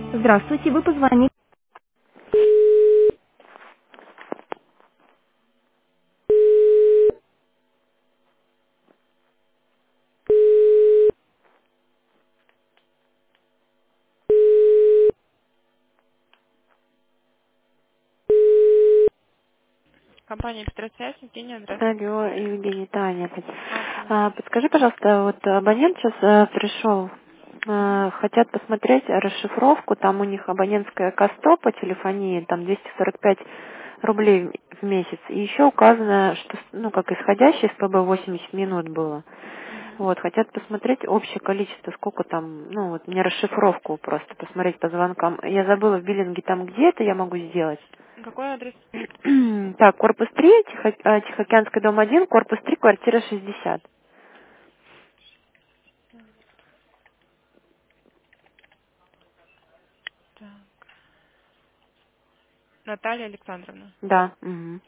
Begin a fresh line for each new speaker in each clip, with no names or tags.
Здравствуйте, вы позвонили.
Компания «Петросвязь», Евгения, здравствуйте.
Алло, Евгений, Таня опять.
Здравствуйте.
Подскажи, пожалуйста, вот абонент сейчас пришел, хотят посмотреть расшифровку, там у них абонентская КАСТО по телефонии, там 245 рублей в месяц, и еще указано, что, ну, как исходящее с ПБ 80 минут было.
Мгм.
Вот, хотят посмотреть общее количество, сколько там, ну, вот мне расшифровку просто посмотреть по звонкам. Я забыла в биллинге там, где это я могу сделать.
Какой адрес?
Так, корпус 3, Тихоокеанский дом 1, корпус 3, квартира 60.
Так. Наталья Александровна.
Да. Мгм.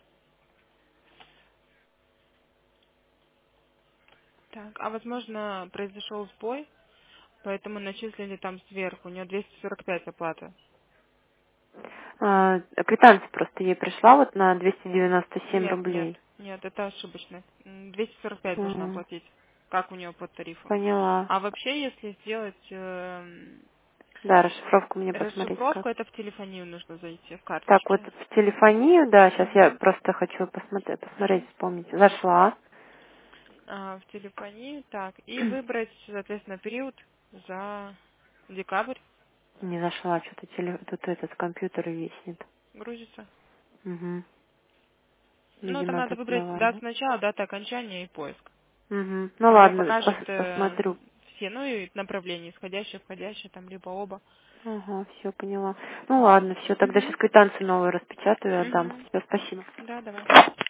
Так, а возможно, произошел сбой, поэтому начислили там сверху. У нее 245 оплата.
Квитанция просто ей пришла вот на 297
Нет, нет,
рублей.
нет, это ошибочно. 245 должна
Мгм.
оплатить, как у нее по тарифу.
Поняла.
А вообще, если сделать
Да, расшифровку мне посмотреть как.
расшифровку, это в телефонию нужно зайти, в
Так, вот
карточке.
в телефонию, да, сейчас я
Мгм.
просто хочу посмотреть, вспомнить. Зашла,
В телефонии, так, и выбрать, соответственно, период за декабрь.
не зашла, что-то тут этот компьютер виснет.
Грузится.
Угу.
Ну, там
Видимо,
надо
тут
выбрать
бывает.
дату начала, дата окончания и поиск.
Угу. Ну
Оно
ладно,
покажет
посмотрю.
все, ну и направления, исходящие, входящие, там, либо оба.
Ага, все поняла. Ну ладно, все, тогда сейчас
Угу.
квитанцию новую распечатаю и отдам.
Угу.
Все, спасибо.
Да, давай.